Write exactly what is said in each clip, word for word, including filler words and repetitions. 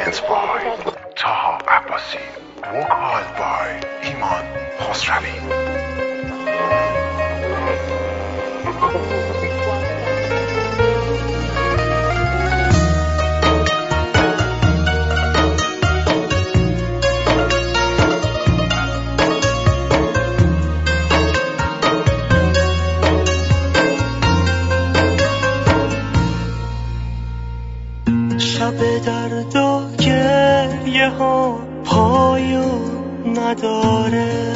presents by Taha Abbasi, vocal by Iman Khosravi. شب درد و گریه ها پایان نداره،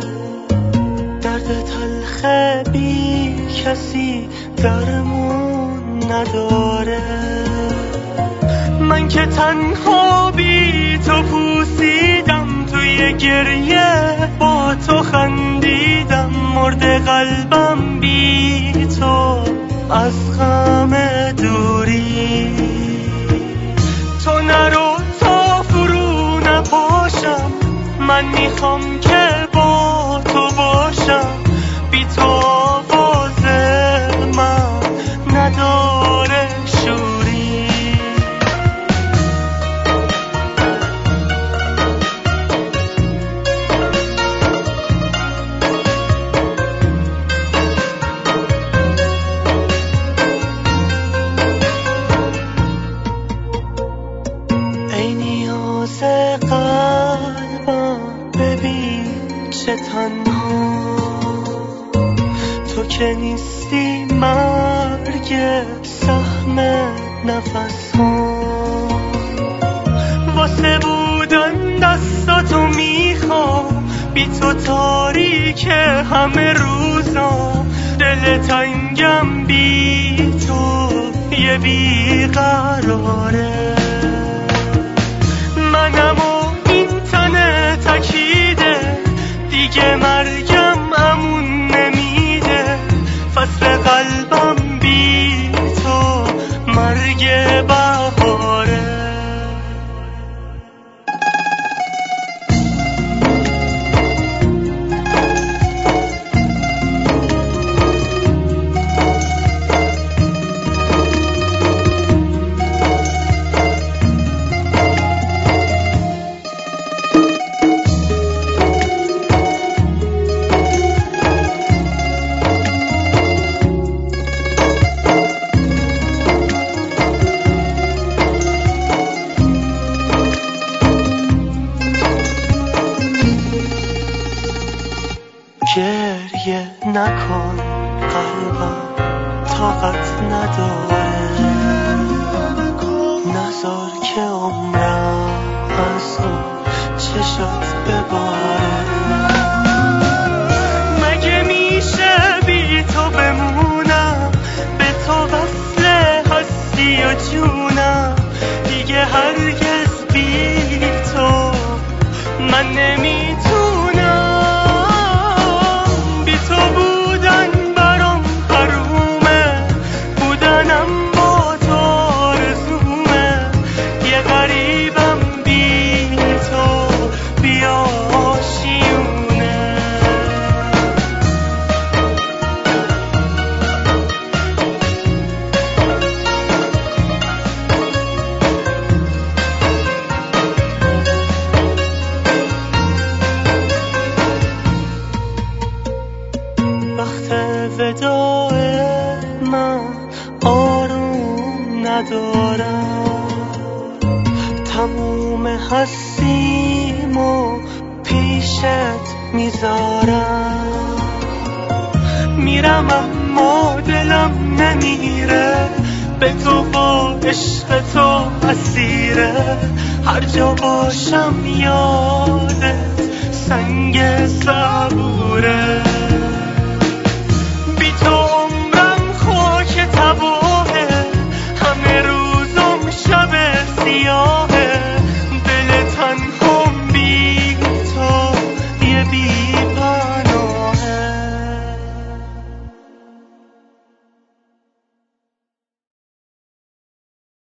درد تلخ بی کسی درمون نداره. من که تنها بی تو پوسیدم، توی گریه با تو خندیدم، مرد قلبم بی تو از غم دوری. تو نرو تا فرو نپاشم، من میخوام که با تو باشم، بی تو آواز من نداره شوری. ای نیاز قلبم ببین چه تنها، تو که نیستی مرگ سهم نفس ها. واسه بودن دستاتو میخوام، بی تو تاریک همه روزا، دل تنگم بی تو یه بیقراره. منم و این تن تکیده، دیگه مرگم امون نمیده، فصل قلبم بی تو مرگ بهاره. گریه نکن قلبم طاقت نداره، نذار که عمرم از اون چشات بباره. مگه میشه بی تو بمونم، به تو وصل هستی و جونم، دیگه هرگز بی تو من نمیتونم. وقت وداع من آروم ندارم، تموم هستیمو پیشت میذارم. میرم اما دلم نمیره، به تو با عشق تو اسیره، هر جا باشم یادت سنگ صبوره.